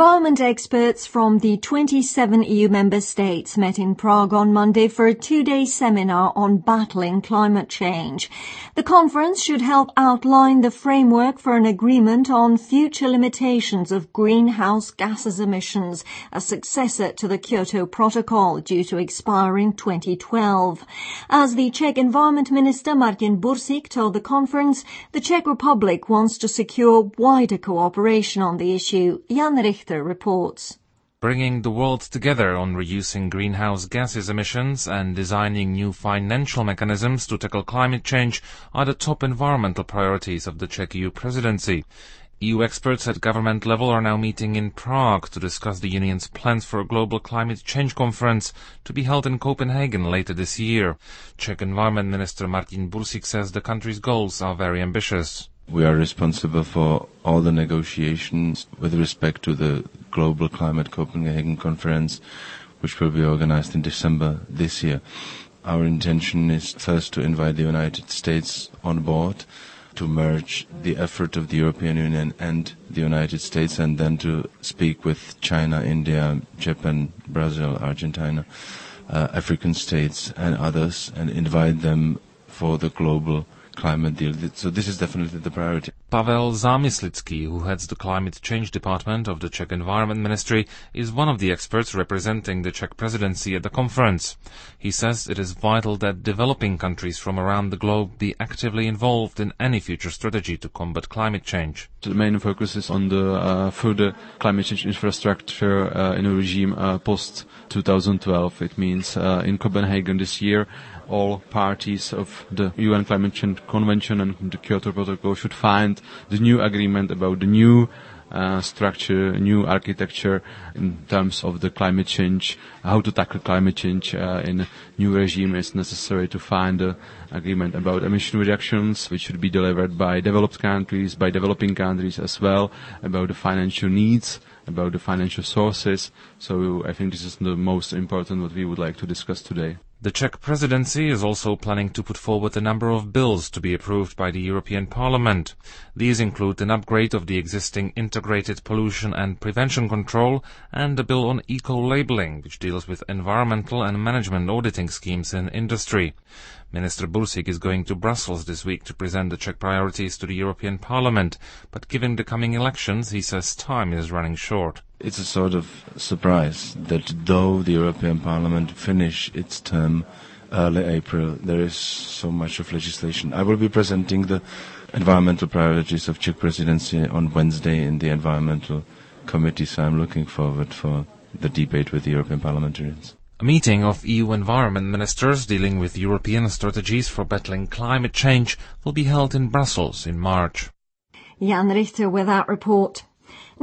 Environment experts from the 27 EU member states met in Prague on Monday for a two-day seminar on battling climate change. The conference should help outline the framework for an agreement on future limitations of greenhouse gases emissions, a successor to the Kyoto Protocol due to expire in 2012. As the Czech Environment Minister Martin Bursík told the conference, the Czech Republic wants to secure wider cooperation on the issue. Jan Richter reports. Bringing the world together on reducing greenhouse gases emissions and designing new financial mechanisms to tackle climate change are the top environmental priorities of the Czech EU presidency. EU experts at government level are now meeting in Prague to discuss the Union's plans for a global climate change conference to be held in Copenhagen later this year. Czech Environment Minister Martin Bursík says the country's goals are very ambitious. We are responsible for all the negotiations with respect to the Global Climate Copenhagen Conference, which will be organized in December this year. Our intention is first to invite the United States on board, to merge the effort of the European Union and the United States, and then to speak with China, India, Japan, Brazil, Argentina, African states and others, and invite them for the global climate deal. So this is definitely the priority. Pavel Zamyslický, who heads the Climate Change Department of the Czech Environment Ministry, is one of the experts representing the Czech presidency at the conference. He says it is vital that developing countries from around the globe be actively involved in any future strategy to combat climate change. The main focus is on the further climate change infrastructure in a regime post-2012. It means in Copenhagen this year, all parties of the UN Climate Change Convention and the Kyoto Protocol should find the new agreement about the new structure, new architecture in terms of the climate change, how to tackle climate change in a new regime. Is necessary to find an agreement about emission reductions, which should be delivered by developed countries, by developing countries as well, about the financial needs, about the financial sources. So I think this is the most important what we would like to discuss today. The Czech presidency is also planning to put forward a number of bills to be approved by the European Parliament. These include an upgrade of the existing integrated pollution and prevention control and a bill on eco-labelling, which deals with environmental and management auditing schemes in industry. Minister Bursík is going to Brussels this week to present the Czech priorities to the European Parliament, but given the coming elections, he says time is running short. It's a sort of surprise that though the European Parliament finish its term early April, there is so much of legislation. I will be presenting the environmental priorities of Czech presidency on Wednesday in the Environmental Committee, so I'm looking forward for the debate with the European parliamentarians. A meeting of EU environment ministers dealing with European strategies for battling climate change will be held in Brussels in March. Jan Richter with that report.